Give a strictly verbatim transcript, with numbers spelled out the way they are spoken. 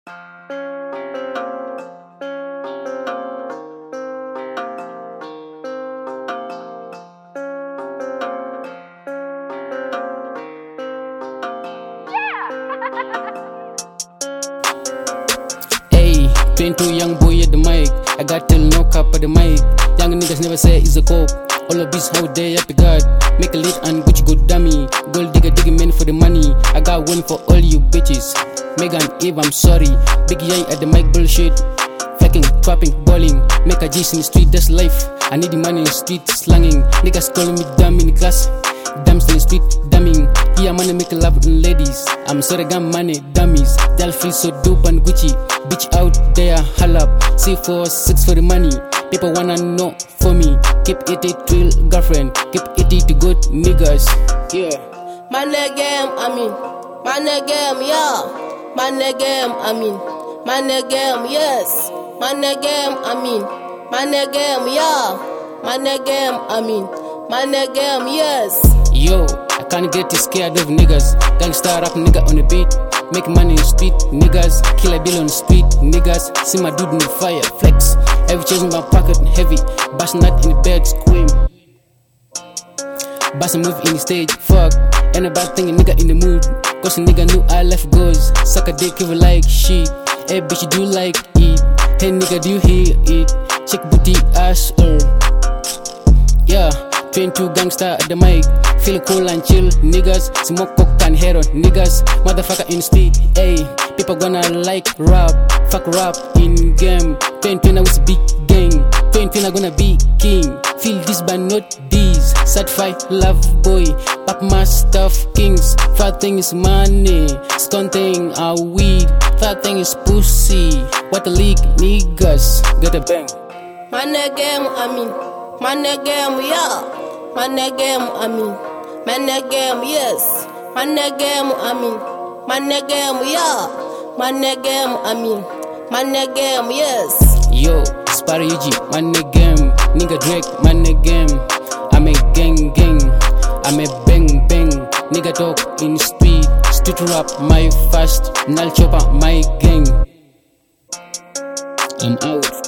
twenty-two young boy at the mic. I got till no cap at the mic. Young niggas never say it's a cop. All of this how they up God. Make a lit and Gucci go dummy. Gold digger digging men for the money. I got one for all you bitches. Megan Eve, I'm sorry. Big yay at the mic bullshit. Fucking, trapping, balling. Make a G's in the street, that's life. I need the money in the street, slanging. Niggas calling me dumb in the class. Dumb still in the street, dumbing. Yeah, money make love in ladies. I'm sorry, got money, dummies. They'll feel so dope and Gucci. Bitch out there, hall up. C four six for the money. People wanna know for me. Keep it a real girlfriend. Keep it to good niggas. Yeah. Money game, I mean. Money game, yeah. Money game, I mean. Money game, yes. Money game, I mean. Money game, yeah. Money game, I mean. Money game, yes. Yo, I can't get scared of niggas. Gangsta rap nigga on the beat. Make money in the street, niggas. Kill a bill on the street, niggas. See my dude in the fire, flex. Every chase in my pocket, heavy. Bash nut in the bed, scream. Bass a move in the stage, fuck. Ain't a bad thing, a nigga in the mood. Cause a nigga knew how life goes. Suck a dick, give a like shit. Hey bitch, you do like it. Hey nigga, do you hear it? Check booty ass, er. Yeah, twenty-two gangsta at the mic. Feel cool and chill, niggas. Smoke coke and heroin, niggas. Motherfucker in the street, ayy. People gonna like rap. Fuck rap in game. twenty now it's a big gang. twenty now gonna be king. Feel this but not these. Certified love boy. Pop my stuff kings. Fat thing is money. Stunting our weed. Fat thing is pussy. What a league, niggas. Get a bang. Money game, I mean. Money game, yeah. Money game, I mean. Money game, yes. Money game, I mean. Money game, yeah. Money game, I mean. Money game, yes. Yo, Spara U G, money game. Nigga Drake, money game. I'm a gang gang. I'm a bang bang. Nigga talk in the street. Street rap, my fast. Nal chopper, my gang. I'm out.